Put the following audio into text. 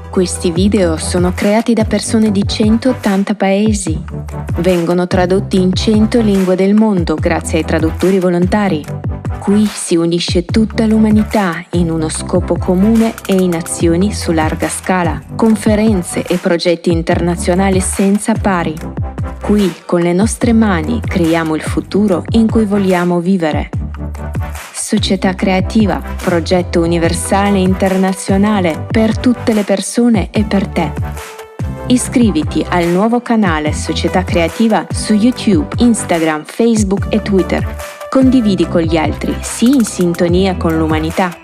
Questi video sono creati da persone di 180 paesi. Vengono tradotti in 100 lingue del mondo grazie ai traduttori volontari. Qui si unisce tutta l'umanità in uno scopo comune e in azioni su larga scala, conferenze e progetti internazionali senza pari. Qui, con le nostre mani, creiamo il futuro in cui vogliamo vivere. Società Creativa, progetto universale e internazionale per tutte le persone e per te. Iscriviti al nuovo canale Società Creativa su YouTube, Instagram, Facebook e Twitter. Condividi con gli altri, sii in sintonia con l'umanità.